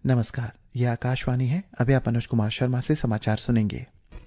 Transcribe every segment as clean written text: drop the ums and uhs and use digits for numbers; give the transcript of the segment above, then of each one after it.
नमस्कार, यह आकाशवाणी है। अभी आप अनुज कुमार शर्मा से समाचार सुनेंगे।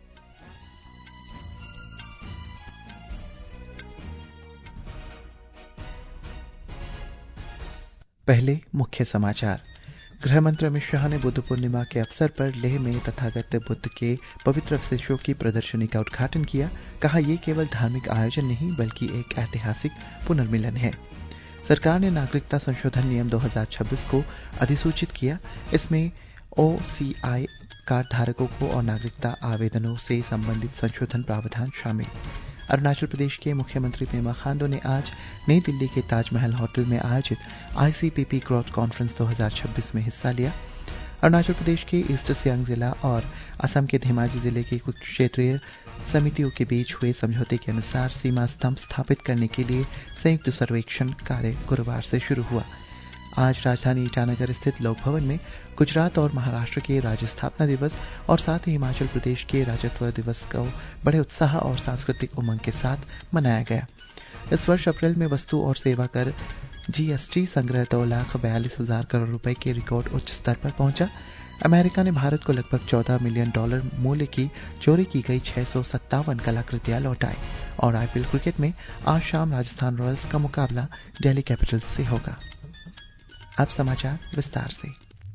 पहले मुख्य समाचार। गृह मंत्री अमित शाह ने बुद्ध पूर्णिमा के अवसर पर लेह में तथागत बुद्ध के पवित्र अवशेषों की प्रदर्शनी का उद्घाटन किया। कहा, यह केवल धार्मिक आयोजन नहीं बल्कि एक ऐतिहासिक पुनर्मिलन है। सरकार ने नागरिकता संशोधन नियम 2026 को अधिसूचित किया। इसमें OCI कार्ड धारकों को और नागरिकता आवेदनों से संबंधित संशोधन प्रावधान शामिल। अरुणाचल प्रदेश के मुख्यमंत्री पेमा खांडू ने आज नई दिल्ली के ताजमहल होटल में आयोजित ICPP ग्रोथ कॉन्फ्रेंस 2026 में हिस्सा लिया। अरुणाचल प्रदेश के ईस्ट सियांग जिला और असम के धेमाजी जिले के कुछ क्षेत्रीय समितियों के बीच हुए समझौते के अनुसार सीमा स्तंभ स्थापित करने के लिए संयुक्त सर्वेक्षण कार्य गुरुवार से शुरू हुआ। आज राजधानी ईटानगर स्थित लोक भवन में गुजरात और महाराष्ट्र के राज्य स्थापना दिवस और साथ ही हिमाचल प्रदेश के राज्यत्व दिवस को बड़े उत्साह और सांस्कृतिक उमंग के साथ मनाया गया। इस वर्ष अप्रैल में वस्तु और सेवा कर GST संग्रह 2,42,000 करोड़ रुपए के रिकॉर्ड उच्च स्तर पर पहुंचा। अमेरिका ने भारत को लगभग $14 मिलियन मूल्य की चोरी की गई 657 कलाकृतियां लौटाई। और IPL क्रिकेट में आज शाम राजस्थान रॉयल्स का मुकाबला दिल्ली कैपिटल्स से होगा। अब समाचार विस्तार से।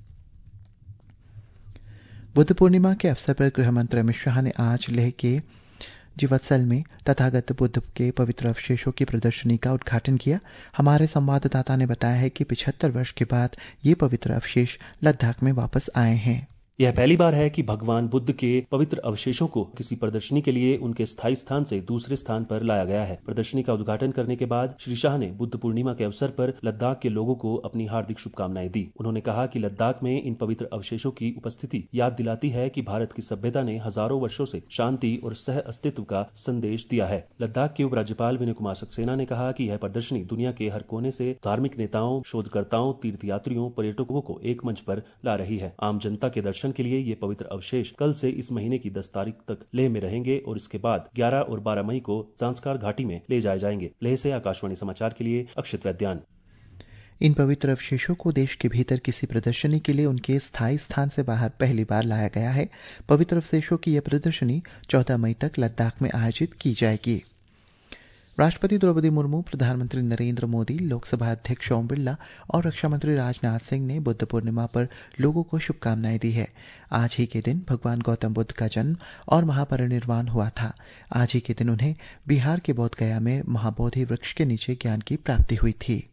बुद्ध पूर्णिमा के अवसर पर गृह मंत्री अमित शाह ने आज लेह के जीवत्सल में तथागत बुद्ध के पवित्र अवशेषों की प्रदर्शनी का उद्घाटन किया। हमारे संवाददाता ने बताया है कि 75 वर्ष के बाद ये पवित्र अवशेष लद्दाख में वापस आए हैं। यह पहली बार है कि भगवान बुद्ध के पवित्र अवशेषों को किसी प्रदर्शनी के लिए उनके स्थायी स्थान से दूसरे स्थान पर लाया गया है। प्रदर्शनी का उद्घाटन करने के बाद श्री शाह ने बुद्ध पूर्णिमा के अवसर पर लद्दाख के लोगों को अपनी हार्दिक शुभकामनाएं दी। उन्होंने कहा कि लद्दाख में इन पवित्र अवशेषों की उपस्थिति याद दिलाती है कि भारत की सभ्यता ने हजारों वर्षों से शांति और सह अस्तित्व का संदेश दिया है। लद्दाख के उपराज्यपाल विनय कुमार सक्सेना ने कहा कि यह प्रदर्शनी दुनिया के हर कोने से धार्मिक नेताओं, शोधकर्ताओं, तीर्थयात्रियों, पर्यटकों को एक मंच पर ला रही है। आम जनता के दर्शन के लिए ये पवित्र अवशेष कल से इस महीने की 10 तारीख तक लेह में रहेंगे और इसके बाद 11 और 12 मई को जांस्कार घाटी में ले जाए जाएंगे। लेह से आकाशवाणी समाचार के लिए अक्षित वैद्यान। इन पवित्र अवशेषों को देश के भीतर किसी प्रदर्शनी के लिए उनके स्थायी स्थान से बाहर पहली बार लाया गया है। पवित्र अवशेषों की यह प्रदर्शनी 14 मई तक लद्दाख में आयोजित की जाएगी। राष्ट्रपति द्रौपदी मुर्मू, प्रधानमंत्री नरेंद्र मोदी, लोकसभा अध्यक्ष ओम बिरला और रक्षा मंत्री राजनाथ सिंह ने बुद्ध पूर्णिमा पर लोगों को शुभकामनाएं दी है। आज ही के दिन भगवान गौतम बुद्ध का जन्म और महापरिनिर्वाण हुआ था। आज ही के दिन उन्हें बिहार के बोध गया में महाबोधि वृक्ष के नीचे ज्ञान की प्राप्ति हुई थी।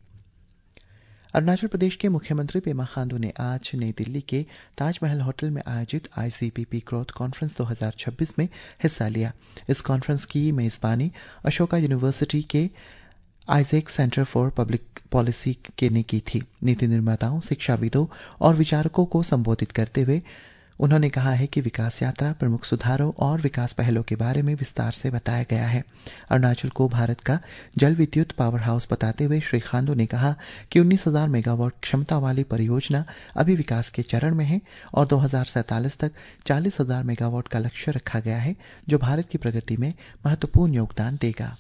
अरुणाचल प्रदेश के मुख्यमंत्री पेमा खांडू ने आज नई दिल्ली के ताजमहल होटल में आयोजित ICPP ग्रोथ कॉन्फ्रेंस 2026 में हिस्सा लिया। इस कॉन्फ्रेंस की मेजबानी अशोका यूनिवर्सिटी के Isaac centre for public policy ने की थी। नीति निर्माताओं, शिक्षाविदों और विचारकों को संबोधित करते हुए उन्होंने कहा है कि विकास यात्रा, प्रमुख सुधारों और विकास पहलों के बारे में विस्तार से बताया गया है। अरुणाचल को भारत का जल विद्युत पावर हाउस बताते हुए श्री खांडू ने कहा कि 19,000 मेगावाट क्षमता वाली परियोजना अभी विकास के चरण में है और 2047 तक 40,000 मेगावाट का लक्ष्य रखा गया है, जो भारत की प्रगति में महत्वपूर्ण योगदान देगा।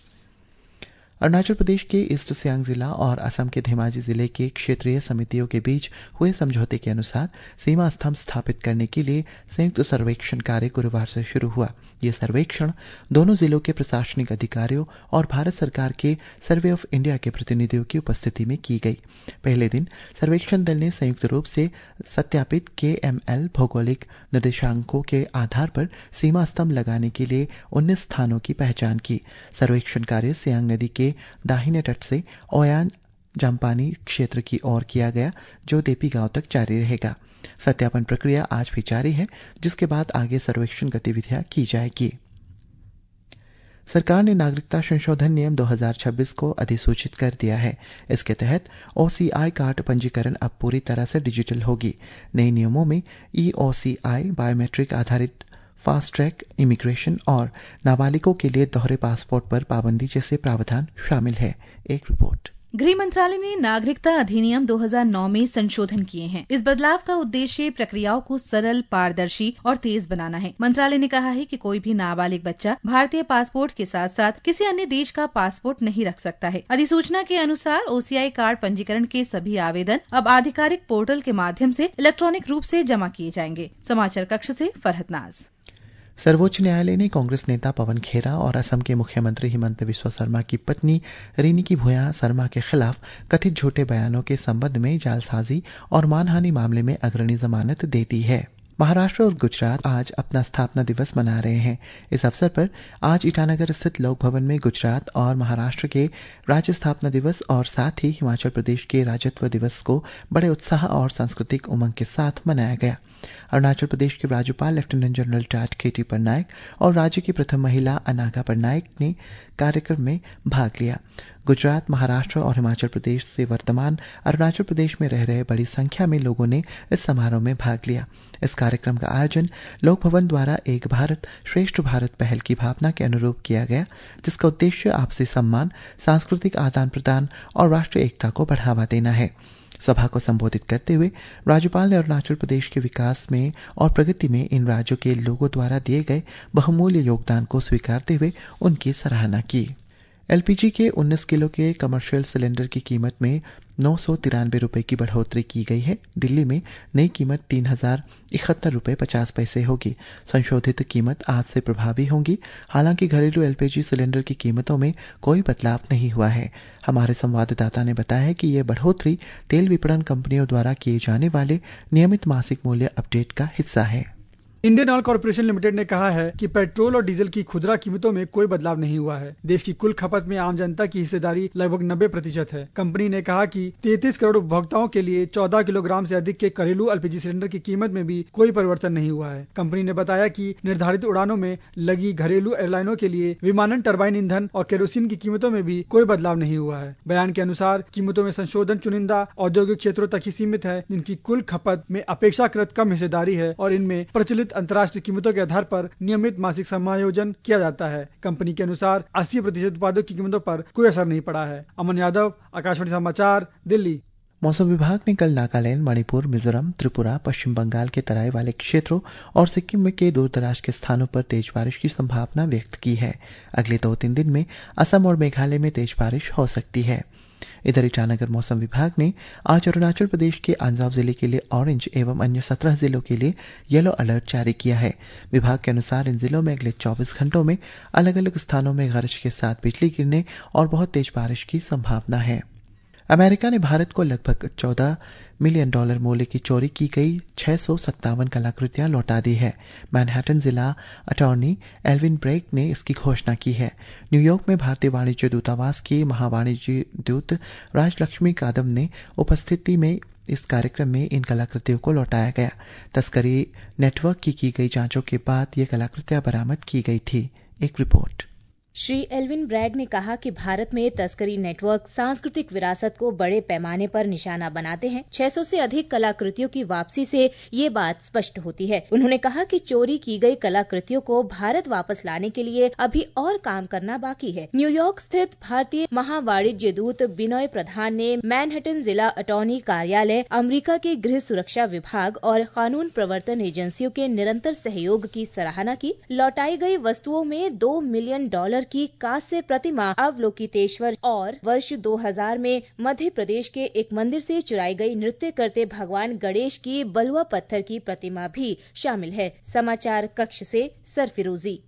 अरुणाचल प्रदेश के ईस्ट सियांग जिला और असम के धेमाजी जिले के क्षेत्रीय समितियों के बीच हुए समझौते के अनुसार सीमा स्तंभ स्थापित करने के लिए संयुक्त सर्वेक्षण कार्य गुरुवार से शुरू हुआ। यह सर्वेक्षण दोनों जिलों के प्रशासनिक अधिकारियों और भारत सरकार के सर्वे ऑफ इंडिया के प्रतिनिधियों की उपस्थिति में की गई। पहले दिन सर्वेक्षण दल ने संयुक्त रूप से सत्यापित KML भौगोलिक निर्देशांकों के आधार पर सीमा स्तंभ लगाने के लिए 19 स्थानों की पहचान की। सर्वेक्षण कार्य सियांग नदी के दाहिने तट से ओयान जामपानी क्षेत्र की ओर किया गया, जो देपी गांव तक जारी रहेगा। सत्यापन प्रक्रिया आज भी जारी है, जिसके बाद आगे सर्वेक्षण गतिविधियां की जाएगी। सरकार ने नागरिकता संशोधन नियम 2026 को अधिसूचित कर दिया है। इसके तहत OCI कार्ड पंजीकरण अब पूरी तरह से डिजिटल होगी। नए नियमों में EOCI, बायोमेट्रिक आधारित फास्ट ट्रैक इमिग्रेशन और नाबालिगों के लिए दोहरे पासपोर्ट पर पाबंदी जैसे प्रावधान शामिल है। एक रिपोर्ट। गृह मंत्रालय ने नागरिकता अधिनियम 2009 में संशोधन किए हैं। इस बदलाव का उद्देश्य प्रक्रियाओं को सरल, पारदर्शी और तेज बनाना है। मंत्रालय ने कहा है कि कोई भी नाबालिग बच्चा भारतीय पासपोर्ट के साथ साथ किसी अन्य देश का पासपोर्ट नहीं रख सकता है। अधिसूचना के अनुसार OCI कार्ड पंजीकरण के सभी आवेदन अब आधिकारिक पोर्टल के माध्यम से इलेक्ट्रॉनिक रूप से जमा किए जाएंगे। समाचार कक्ष से फरहत नाज। सर्वोच्च न्यायालय ने कांग्रेस नेता पवन खेरा और असम के मुख्यमंत्री हिमंत बिस्वा शर्मा की पत्नी रिनिकी भूया शर्मा के खिलाफ कथित झूठे बयानों के संबंध में जालसाजी और मानहानि मामले में अग्रणी जमानत दे दी है। महाराष्ट्र और गुजरात आज अपना स्थापना दिवस मना रहे हैं। इस अवसर पर आज ईटानगर स्थित लोक भवन में गुजरात और महाराष्ट्र के राज्य स्थापना दिवस और साथ ही हिमाचल प्रदेश के राज्यत्व दिवस को बड़े उत्साह और सांस्कृतिक उमंग के साथ मनाया गया। अरुणाचल प्रदेश के राज्यपाल लेफ्टिनेंट जनरल टाट केटी पटनायक और राज्य की प्रथम महिला अनागा पटनायक ने कार्यक्रम में भाग लिया। गुजरात, महाराष्ट्र और हिमाचल प्रदेश से वर्तमान अरुणाचल प्रदेश में रह रहे बड़ी संख्या में लोगों ने इस समारोह में भाग लिया। इस कार्यक्रम का आयोजन लोक भवन द्वारा एक भारत श्रेष्ठ भारत पहल की भावना के अनुरूप किया गया, जिसका उद्देश्य आपसी सम्मान, सांस्कृतिक आदान प्रदान और राष्ट्रीय एकता को बढ़ावा देना है। सभा को संबोधित करते हुए राज्यपाल ने अरुणाचल प्रदेश के विकास में और प्रगति में इन राज्यों के लोगों द्वारा दिए गए बहुमूल्य योगदान को स्वीकारते हुए उनकी सराहना की। LPG के 19 किलो के कमर्शियल सिलेंडर की कीमत में 993 रुपए की बढ़ोतरी की गई है। दिल्ली में नई कीमत 3071 रुपए 50 पैसे होगी। संशोधित कीमत आज से प्रभावी होंगी। हालांकि घरेलू LPG सिलेंडर की कीमतों में कोई बदलाव नहीं हुआ है। हमारे संवाददाता ने बताया है कि यह बढ़ोतरी तेल विपणन कंपनियों द्वारा किए जाने वाले नियमित मासिक मूल्य अपडेट का हिस्सा है। इंडियन ऑयल कॉर्पोरेशन लिमिटेड ने कहा है कि पेट्रोल और डीजल की खुदरा कीमतों में कोई बदलाव नहीं हुआ है। देश की कुल खपत में आम जनता की हिस्सेदारी लगभग 90% है। कंपनी ने कहा कि 33 करोड़ उपभोक्ताओं के लिए 14 किलोग्राम से अधिक के घरेलू LPG सिलेंडर की कीमत में भी कोई परिवर्तन नहीं हुआ है। कंपनी ने बताया कि निर्धारित उड़ानों में लगी घरेलू एयरलाइनों के लिए विमानन, टरबाइन ईंधन और केरोसिन की कीमतों में भी कोई बदलाव नहीं हुआ है। बयान के अनुसार कीमतों में संशोधन चुनिंदा औद्योगिक क्षेत्रों तक ही सीमित है, जिनकी कुल खपत में अपेक्षाकृत कम हिस्सेदारी है और इनमें प्रचलित अंतर्राष्ट्रीय कीमतों के आधार पर नियमित मासिक समायोजन किया जाता है। कंपनी के अनुसार 80% उत्पादों की कीमतों पर कोई असर नहीं पड़ा है। अमन यादव, आकाशवाणी समाचार, दिल्ली। मौसम विभाग ने कल नागालैंड, मणिपुर, मिजोरम, त्रिपुरा, पश्चिम बंगाल के तराई वाले क्षेत्रों और सिक्किम के दूरदराज के स्थानों पर तेज बारिश की संभावना व्यक्त की है। अगले 2-3 दिन में असम और मेघालय में तेज बारिश हो सकती है। इधर ईटानगर मौसम विभाग ने आज अरुणाचल प्रदेश के अंजाव जिले के लिए ऑरेंज एवं अन्य 17 जिलों के लिए येलो अलर्ट जारी किया है। विभाग के अनुसार इन जिलों में अगले 24 घंटों में अलग अलग स्थानों में गरज के साथ बिजली गिरने और बहुत तेज बारिश की संभावना है। अमेरिका ने भारत को लगभग $14 मिलियन मूल्य की चोरी की गई 657 कलाकृतियां लौटा दी है। मैनहट्टन जिला अटॉर्नी एल्विन ब्रेक ने इसकी घोषणा की है। न्यूयॉर्क में भारतीय वाणिज्य दूतावास की महावाणिज्य दूत राजलक्ष्मी कादम ने उपस्थिति में इस कार्यक्रम में इन कलाकृतियों को लौटाया गया। तस्करी नेटवर्क की गई जांचों के बाद ये कलाकृतियां बरामद की गई थी। एक रिपोर्ट। श्री एल्विन ब्रैग ने कहा कि भारत में तस्करी नेटवर्क सांस्कृतिक विरासत को बड़े पैमाने पर निशाना बनाते हैं। 600 से अधिक कलाकृतियों की वापसी से ये बात स्पष्ट होती है। उन्होंने कहा कि चोरी की गई कलाकृतियों को भारत वापस लाने के लिए अभी और काम करना बाकी है। न्यूयॉर्क स्थित भारतीय महावाणिज्य दूत बिनोय प्रधान ने मैनहट्टन जिला अटॉर्नी कार्यालय, अमेरिका के गृह सुरक्षा विभाग और कानून प्रवर्तन एजेंसियों के निरंतर सहयोग की सराहना की। लौटाई गई वस्तुओं में $2 मिलियन की कांस्य प्रतिमा, अवलोकितेश्वर और वर्ष 2000 में मध्य प्रदेश के एक मंदिर से चुराई गई नृत्य करते भगवान गणेश की बलुआ पत्थर की प्रतिमा भी शामिल है। समाचार कक्ष से सरफिरोजी।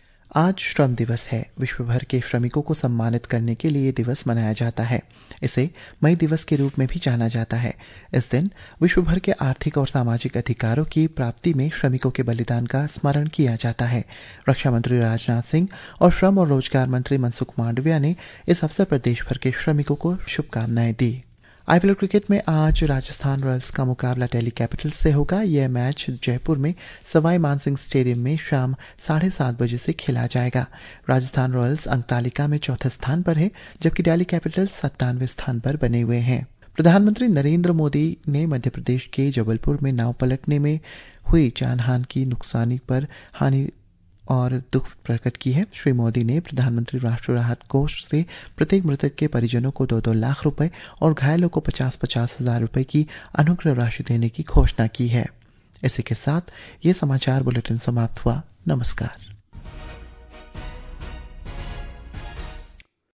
आज श्रम दिवस है। विश्व भर के श्रमिकों को सम्मानित करने के लिए दिवस मनाया जाता है। इसे मई दिवस के रूप में भी जाना जाता है। इस दिन विश्व भर के आर्थिक और सामाजिक अधिकारों की प्राप्ति में श्रमिकों के बलिदान का स्मरण किया जाता है। रक्षा मंत्री राजनाथ सिंह और श्रम और रोजगार मंत्री मनसुख मांडविया ने इस अवसर पर देश भर के श्रमिकों को शुभकामनाएं दी। IPL क्रिकेट में आज राजस्थान रॉयल्स का मुकाबला दिल्ली कैपिटल्स से होगा। यह मैच जयपुर में सवाई मानसिंह स्टेडियम में शाम 7:30 बजे से खेला जाएगा। राजस्थान रॉयल्स अंक तालिका में चौथे स्थान पर है, जबकि दिल्ली कैपिटल्स 97वें स्थान पर बने हुए हैं। प्रधानमंत्री नरेंद्र मोदी ने मध्य प्रदेश के जबलपुर में नाव पलटने में हुई जानहानि की नुकसानी पर हानि और दुख प्रकट की है। श्री मोदी ने प्रधानमंत्री राष्ट्रीय राहत कोष से प्रत्येक मृतक के परिजनों को 2-2 लाख रुपए और घायलों को 50-50 हजार रुपए की अनुग्रह राशि देने की घोषणा की है। इसी के साथ ये समाचार बुलेटिन समाप्त हुआ। नमस्कार।